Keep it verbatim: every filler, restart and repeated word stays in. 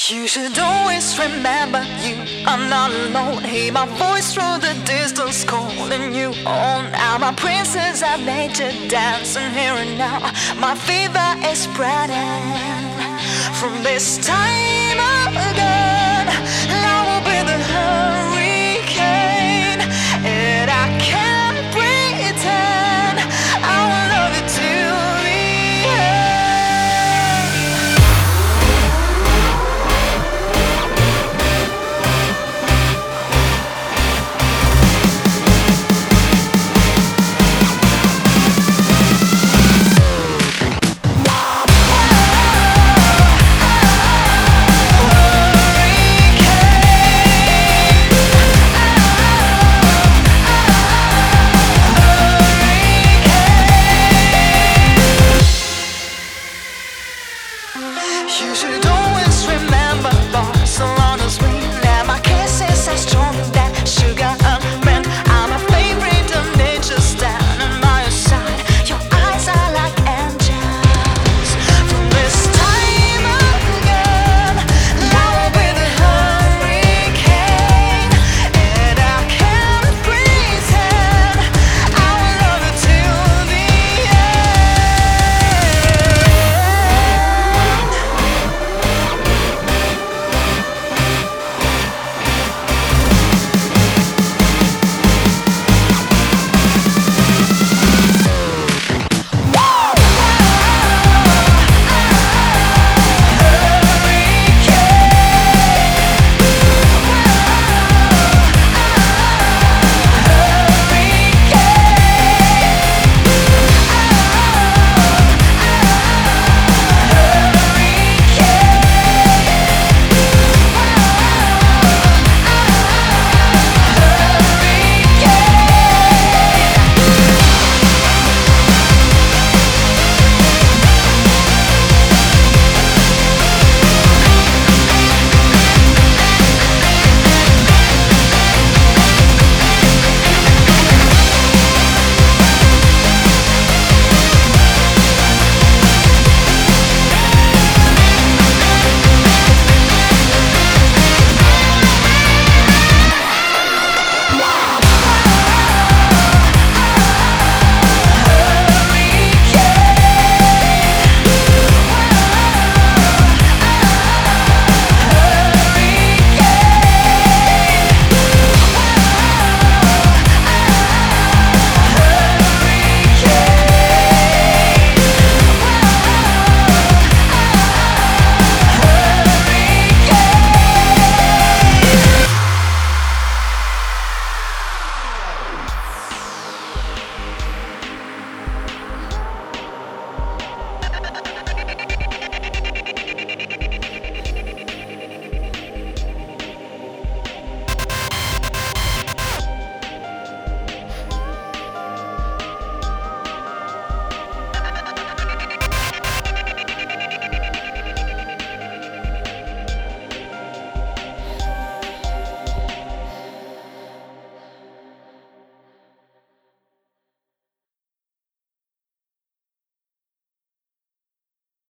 You should always remember you are not alone. Hear my voice through the distance calling you on. Now my princess, I made you dancing here and now. My fever is spreading from this time again. And I will be the hurricane, and I can't pretend I will love you till the you should always